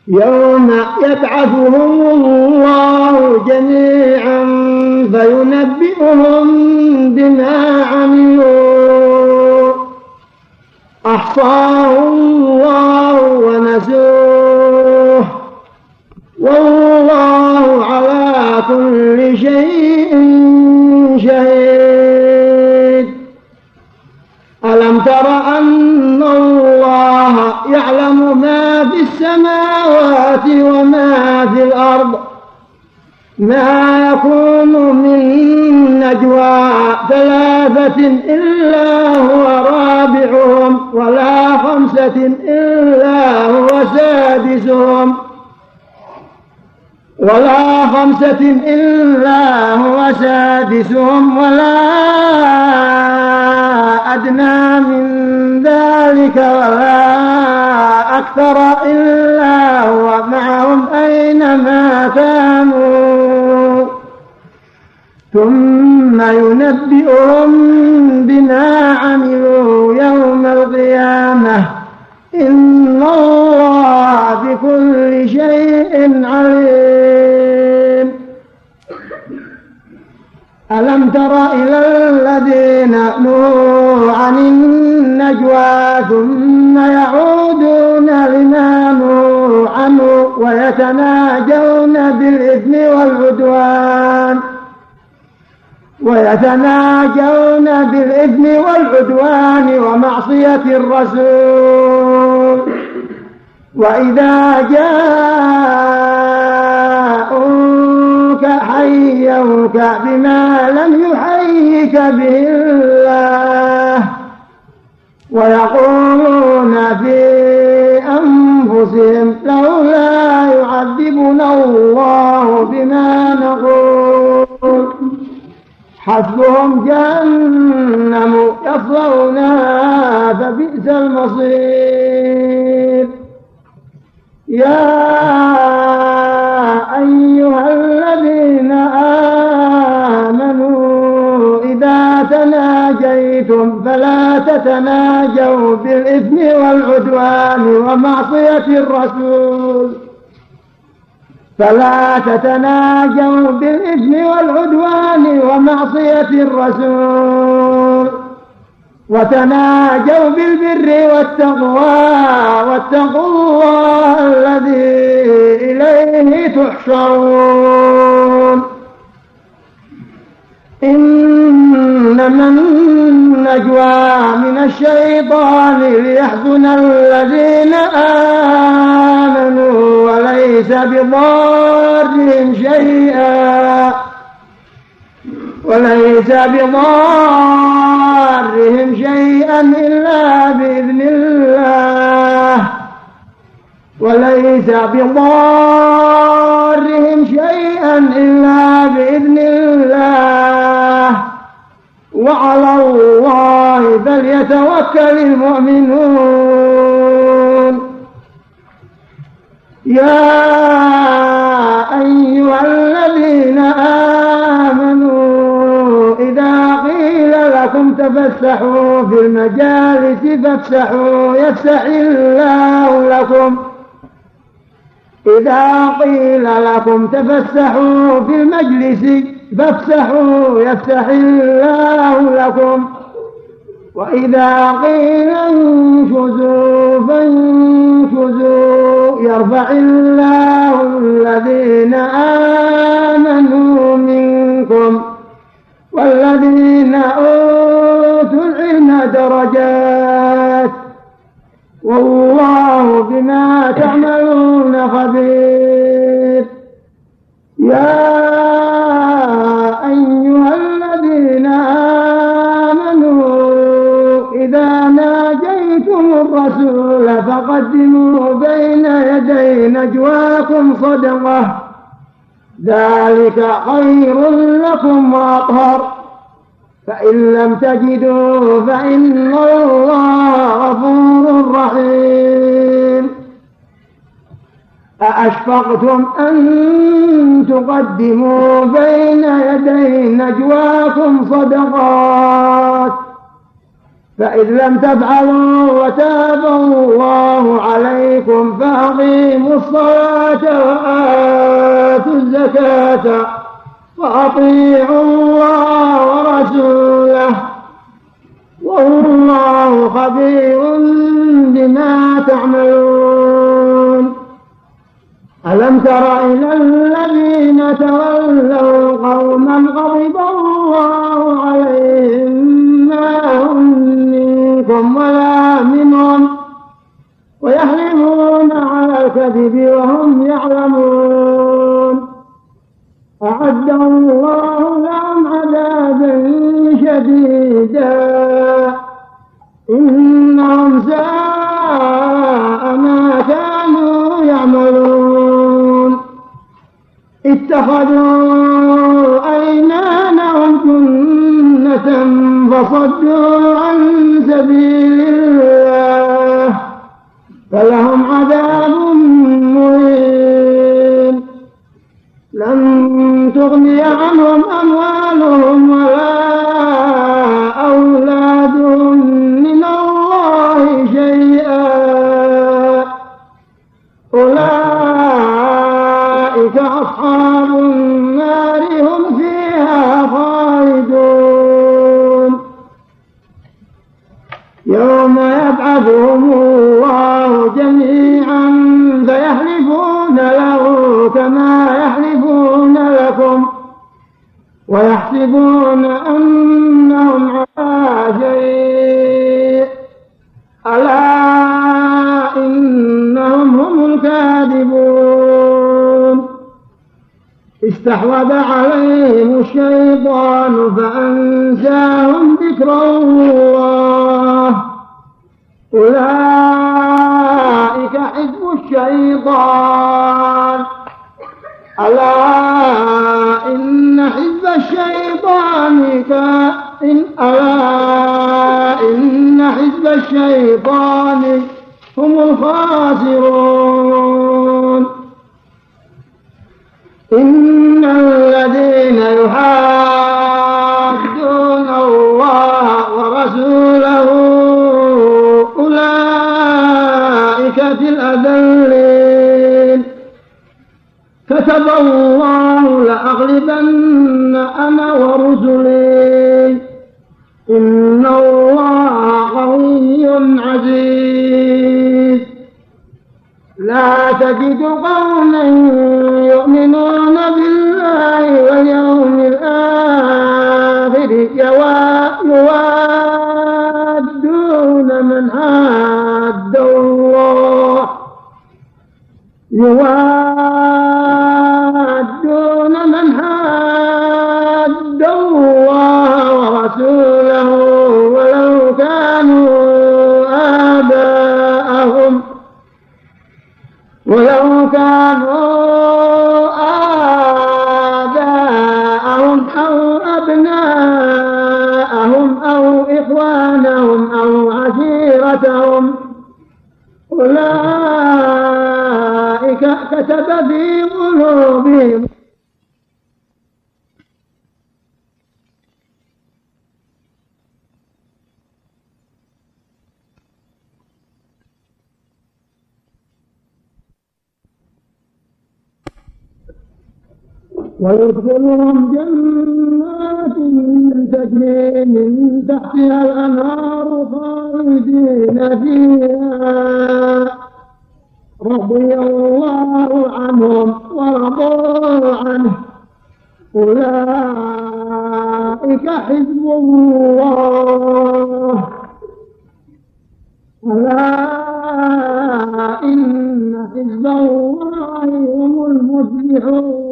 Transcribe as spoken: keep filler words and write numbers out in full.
يوم يبعثهم الله جميعا فينبئهم بما عملوا أحصاه الله ونسوه والله على كل شيء شهيد. ألم تر أن الله يعلم ما في السماوات وما في الأرض ما يكون من نجوى ثلاثة إلا هو رابعهم ولا خمسة إلا هو سادسهم ولا خمسة إلا هو سادسهم ولا أدنى من ذلك ولا أكثر إلا هو معهم أينما كانوا ثم ينبئهم بما عملوا يوم القيامة إن الله بكل شيء عليم. ألم تر إلى الذين نهوا عن النجوى ثم يعودون لما نهوا عنه ويتناجون بالإثم والعدوان ويتناجون بالإثم والعدوان ومعصية الرسول وإذا جاءوك حيوك بما لم يحيك به الله ويقولون في أنفسهم لولا يعذبنا الله بما نقول حسبهم جهنم يصلونها فبئس المصير. يا أيها الذين آمنوا إذا تناجيتم فلا تتناجوا بالإثم والعدوان ومعصية الرسول فلا تتناجوا بالإثم والعدوان ومعصية الرسول وتناجوا بالبر والتقوى واتقوا الله الذي إليه تحشرون. إنما النجوى من الشيطان ليحزن الذين آمنوا وليس بضارهم شيئا وليس بضارهم شيئا إلا بإذن الله وليس بضارهم شيئا إلا بإذن الله وعلى الله فليتوكل المؤمنون. يا أيها الذين آمنوا إذا قيل لكم تفسحوا في المجالس فافسحوا يفسح الله لكم إذا قيل لكم تفسحوا في المجلس فافسحوا يفسح الله لكم وإذا قيل انشزوا فانشزوا يرفع الله الذين آمنوا منكم والذين أوتوا العلم درجات والله بما تعملون خبير. يا أيها الذين آمنوا إذا ناجيتم الرسول فقدموا بين يدي نجواكم صدقة ذلك خير لكم وأطهر فإن لم تجدوا فإن الله غفور رحيم. أأشفقتم أن تقدموا بين يدي نجواكم صدقات فإذ لم تفعلوا وتاب الله عليكم فأقيموا وأقيموا الصلاة وآتوا الزكاة وأطيعوا الله ورسوله والله خبير بما تعملون. ألم تر إلى الذين تولوا قوما غضب الله عليهم ما هم منكم ولا منهم ويحلفون على الكذب وهم يعلمون. أعد الله لهم عذابا شديدا إنهم ساء ما كانوا يعملون. اتخذوا أيمانهم جنة فصدوا عن سبيل الله فلهم عذاب مهين. لن تغني عنهم أموالهم ولا أولادهم من الله شيئا أولئك أصحاب النار هم فيها خالدون. يوم يبعثهم الله جميعا فيحلفون له كما يحلفون لكم ويحسبون أنهم على شيء ألا إنهم هم الكاذبون. استحوذ عليهم الشيطان فأنساهم ذكر الله أولئك حزب الشيطان ألا إن حزب الشيطان كائن ألا إن حزب الشيطان هم الخاسرون. إن الذين يحادون الله ورسوله أولئك في الأذلين. كتب الله لأغلبن أنا ورسلي إن الله قوي عزيز. لا تجد قوما يؤمنون بالله واليوم الآخر يوادون من حاد الله يوادون من حاد الله ورسوله ولو كانوا آباءهم ولو كانوا آباءهم أو أبناءهم أو إخوانهم أو عشيرتهم أولئك كتب في قلوبهم ويدخلهم جنات تجري من تحتها الأنهار خالدين فيها رضي الله عنهم ورضوا عنه أولئك حزب الله ألا إن حزب الله هم المفلحون.